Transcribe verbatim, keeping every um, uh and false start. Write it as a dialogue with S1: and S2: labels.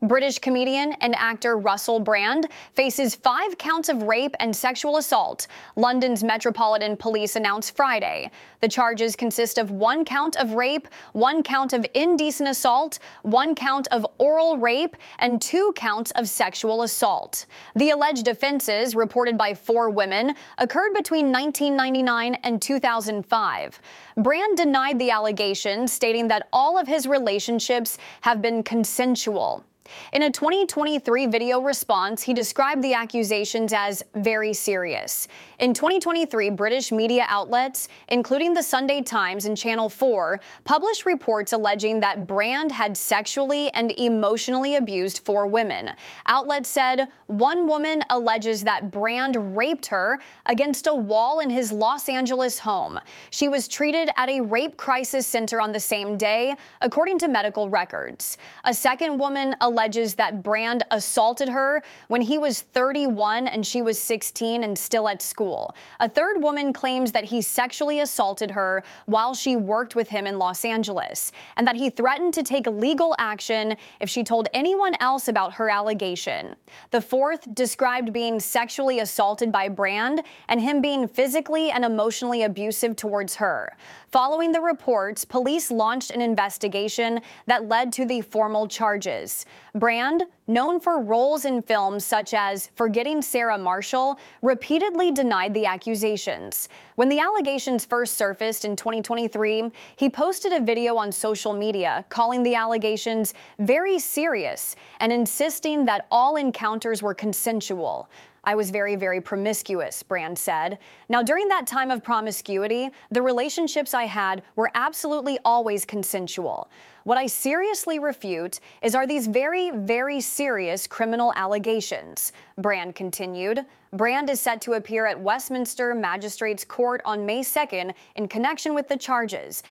S1: British comedian and actor Russell Brand faces five counts of rape and sexual assault, London's Metropolitan Police announced Friday. The charges consist of one count of rape, one count of indecent assault, one count of oral rape, and two counts of sexual assault. The alleged offenses, reported by four women, occurred between nineteen ninety-nine and two thousand five. Brand denied the allegations, stating that all of his relationships have been consensual. In a twenty twenty-three video response, he described the accusations as very serious. In twenty twenty-three, British media outlets, including the Sunday Times and Channel four, published reports alleging that Brand had sexually and emotionally abused four women. Outlets said one woman alleges that Brand raped her against a wall in his Los Angeles home. She was treated at a rape crisis center on the same day, according to medical records. A second woman alleges that Brand assaulted her when he was thirty-one and she was sixteen and still at school. A third woman claims that he sexually assaulted her while she worked with him in Los Angeles, and that he threatened to take legal action if she told anyone else about her allegation. The fourth described being sexually assaulted by Brand and him being physically and emotionally abusive towards her. Following the reports, police launched an investigation that led to the formal charges. Brand, known for roles in films such as Forgetting Sarah Marshall, repeatedly denied the accusations. When the allegations first surfaced in twenty twenty-three, he posted a video on social media calling the allegations very serious and insisting that all encounters were consensual. I was very, very promiscuous, Brand said. Now, during that time of promiscuity, the relationships I had were absolutely always consensual. What I seriously refute is are these very, very serious criminal allegations, Brand continued. Brand is set to appear at Westminster Magistrates Court on May second in connection with the charges.